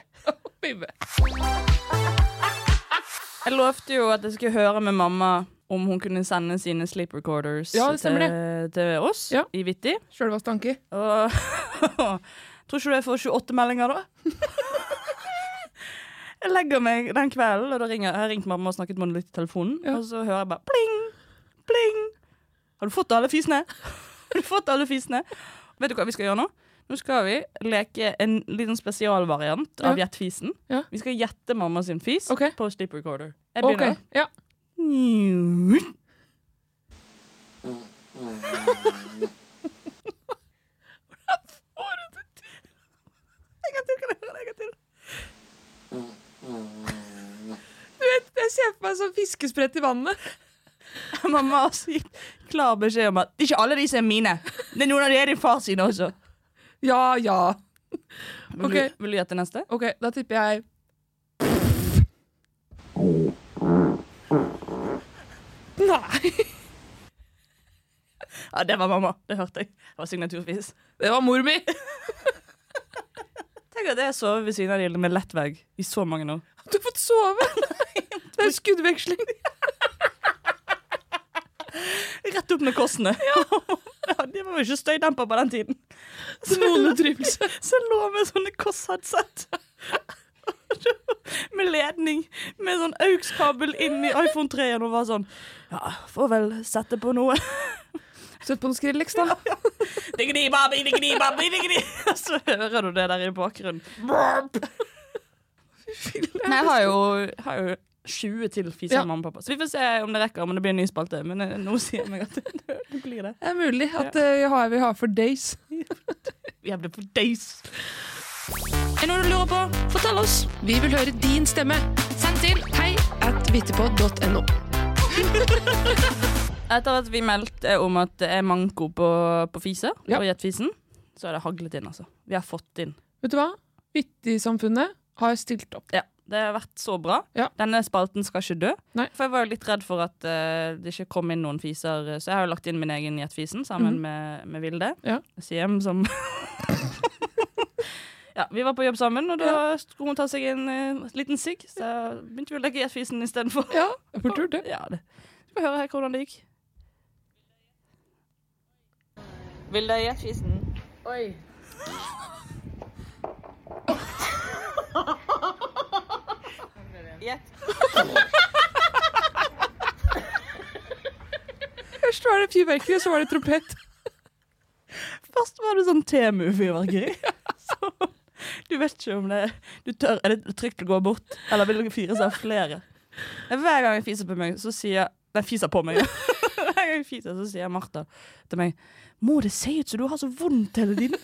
Jeg lovte jo at jeg skulle høre med mamma om hun kunne sende sine sleep recorders til oss i Vittig. Sjølvast tanke. Og tror ikke du jeg får 28 meldinger da? Jeg legger meg den kvelden, og da jeg har ringt mamma og snakket med henne litt i telefonen, og så hører jeg bare pling, pling. Har du fått alle fisene? Vet du hva vi skal gjøre nå? Nå skal vi leke en liten spesialvariant av gjettfisen. Ja. Vi skal gjette mamma sin fis på sleep recorder. Jeg begynner. Ja. Hvordan får du det til? En gang til. Du vet, jeg ser på meg som fiskesprett i vannet. Mamma har gitt klar beskjed om at det er ikke alle de som er mine. Det er noen av de er din far sine også. Ja. Vil du gjette neste? Ok, da tipper jeg Nei. Ja, det var mamma. Det hørte jeg. Det var signaturfis. Det var mor mi. Tenk at jeg sover ved siden av dem med lettvegg i så mange år. Du har fått sove? Det er skuddveksling. Rett opp med kossene. Ja, det var jo ikke støydemper på den tiden. Sonetrivelse. Så lå med sånne koss-headset. Med ledning. Med sånn AUX-kabel inn i iPhone 3. Og var sånn, ja, får vel sette på noe. Sett på noe Skrillex da. Ja. Diggity, babi. Så hører du det der i bakgrunnen. Nei, jeg har jo 20 til fiser mamma og pappa. Så vi får se om det rekker, om det blir en ny spalte. Men nå sier jeg meg at det blir det. Det er mulig at vi har for days. Vi har blitt for days. Er noe du lurer på? Fortell oss. Vi vil høre din stemme. Send til hei@vittepod.no. Etter at vi meldte om at det manko på fiser, på gjettfisen, så har det haglet inn, altså. Vi har fått inn. Vet du hva? Vittig-samfunnet har stilt opp. Ja, det har vært så bra. Denne spalten skal ikke dø. Nei. For jeg var jo litt redd for at det ikke kom inn noen fiser, så jeg har jo lagt inn min egen gjettfisen sammen med Vilde. Siem som... Ja, vi var på jobb sammen, og da skulle hun ta seg en liten sigg, så begynte vi å legge gjettfisen i stedet for. Ja, jeg forturde det. Ja, det. Skal vi høre her hvordan det gikk. Vilde gjettfisen. Oi. Gjett. Først var det fyrverkeri, så var det trompet. Først var det sånn Temu-fyrverkeri. Så du vet ikke om er det trygt å gå bort, eller vil du fyre seg av flere? Hver gang jeg fiser på meg, så sier Hver gang jeg fiser, så sier Martha til meg, må det se ut så du har så vondt hele tiden?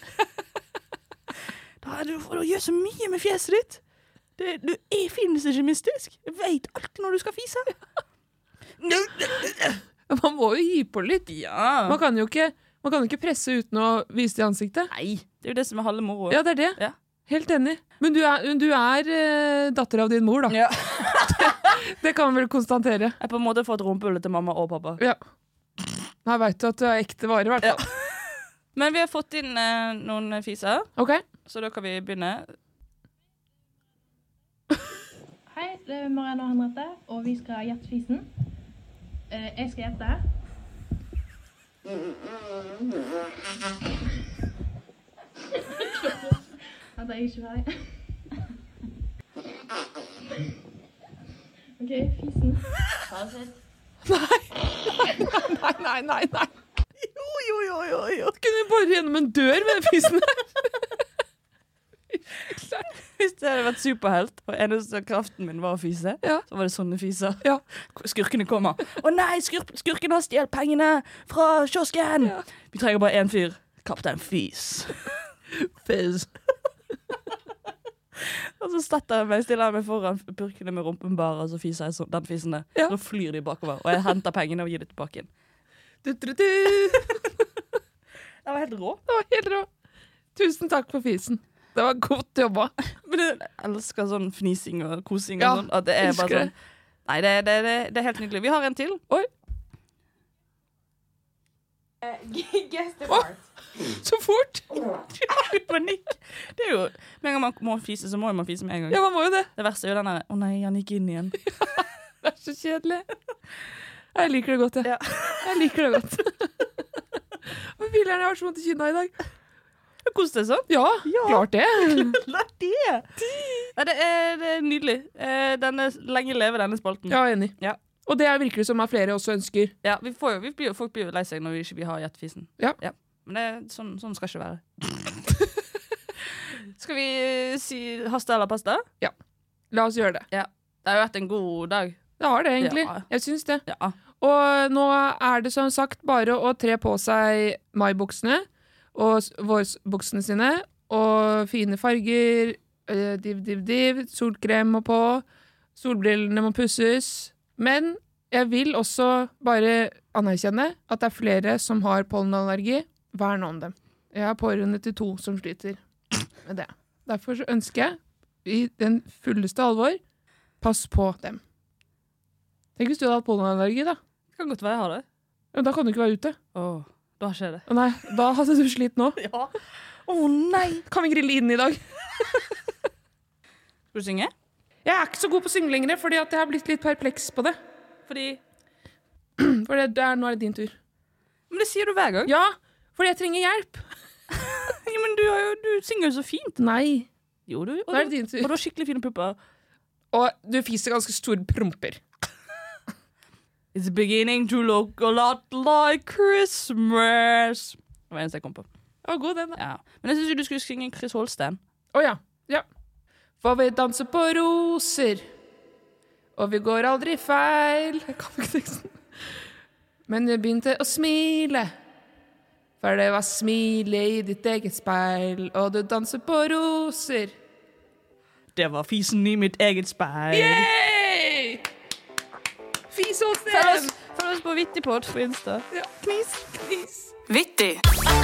Du gjør så mye med fjeset ditt. Du finnes ikke mystisk. Jeg vet alltid når du skal fise. Man må jo gi på litt. Ja. Man kan jo ikke presse uten å vise det i ansiktet. Nei, det er jo det som er halve moro. Ja, det er det. Ja. Helt enig. Men du er datter av din mor, da. Ja. Det kan man vel konstatere. Jeg har på en måte fått rumpehullet til mamma og pappa. Ja. Nå vet du at du er ekte vare, i hvert fall. Ja. Men vi har fått inn noen fiser. Ok. Så da kan vi begynne. Hei, det er Marianne og Henriette, og vi skal gjette fisen. Jeg skal gjette. At jeg ikke ferdig. Ok, fisen. Nei. Jo. Kunne vi bare gjennom en dør med den fisen? Hvis det hadde vært superhelt, og eneste kraften min var å fise, så var det sånne fiser. Ja. Skurkene kommer. Å nei, skurken har stjålet pengene fra kiosken! Ja. Vi trenger bare en fyr. Kaptein Fis. Fizz. Og så stiller jeg meg foran purkene med rumpen bar, og så fiser jeg den fisen der. Så flyr de bakover, og jeg henter pengene og gir det tilbake inn. Det var helt rå. Det var helt rå. Tusen takk for fisen. Det var godt jobba. Men jeg elsker sånn fnising og kosing og sånn. At det er bare sånn. Nei, det er helt nydelig. Vi har en til. Oi. Guess the part. Så fort. Du har jo panikk. Det er jo, med en gang man må fise, så må man fise med en gang. Ja, man må jo det. Det verste er jo den der, å nei, han gikk inn igjen. Det er så kjedelig. Jeg liker det godt, jeg. Ja. Jeg liker det godt. Og Vileren, jeg har så vondt i kinna i dag. Kost det sånn? Ja, klart det. Klart det. Ja, det er nydelig. Lenge leve denne spalten. Ja, enig. Ja. Og det virker det som flere også ønsker. Ja, folk blir jo lei seg når vi ikke har gjettfisen. Ja. Men sånn skal ikke være. Skal vi si hasta eller pasta? Ja, la oss gjøre det. Ja. Det har jo vært en god dag. Det har det egentlig. Ja. Jeg syns det. Ja. Og nå er det som sagt bare å tre på seg mai-buksene og vårbuksene sine, og fine farger, div, solkrem må på, solbrillene må pusses. Men jeg vil også bare anerkjenne at det er flere som har pollenallergi. Vern om dem. Jeg har pårørende til 2 som sliter med det. Derfor så ønsker jeg, i den fulleste alvor, pass på dem. Tenk hvis du hadde hatt pollenallergi, da. Det kan godt være jeg har det. Ja, da kan du ikke være ute. Da skjer det. Nei, da hadde du slitt nå. Ja. Nei. Kan vi grille inn i dag? Skal du synge? Jeg er ikke så god på å synge lenger, fordi at jeg har blitt litt perpleks på det. Fordi? Nå er det din tur. Men det sier du hver gang. Ja, fordi jeg trenger hjelp. Ja, men du synger jo så fint. Nei. Jo, nå er det din tur. Og du har skikkelig fine pupper. Og du fiser ganske store promper. It's beginning to look a lot like Christmas. Det var eneste jeg kom på. Ja, god den da. Ja. Men jeg synes du skulle synge Chris Holsten. Ja. For vi danser på roser, og vi går aldri feil. Jeg kan ikke teksten. Men jeg begynte å smile, for det var smile i ditt eget speil, og du danser på roser, Det var fisen i mitt eget speil. Yay! Fis hos dem! Følg oss på Vittigpod på Insta. Ja. Knis. Vittig.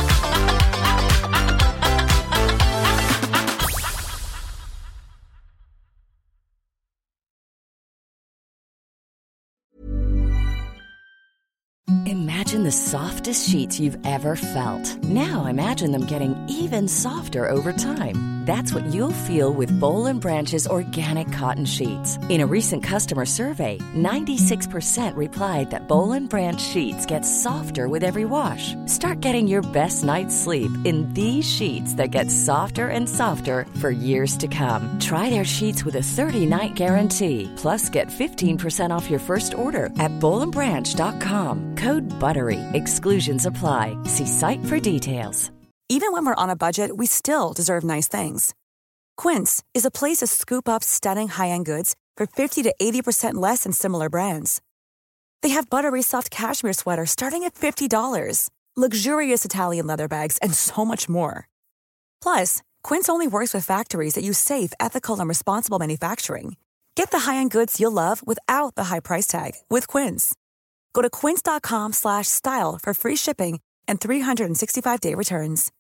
Imagine the softest sheets you've ever felt. Now imagine them getting even softer over time. That's what you'll feel with Boll & Branch's organic cotton sheets. In a recent customer survey, 96% replied that Boll & Branch sheets get softer with every wash. Start getting your best night's sleep in these sheets that get softer and softer for years to come. Try their sheets with a 30-night guarantee. Plus, get 15% off your first order at bollandbranch.com. Code BUTTERY. Exclusions apply. See site for details. Even when we're on a budget, we still deserve nice things. Quince is a place to scoop up stunning high-end goods for 50 to 80% less than similar brands. They have buttery soft cashmere sweaters starting at $50, luxurious Italian leather bags, and so much more. Plus, Quince only works with factories that use safe, ethical, and responsible manufacturing. Get the high-end goods you'll love without the high price tag with Quince. Go to quince.com/style for free shipping and 365-day returns.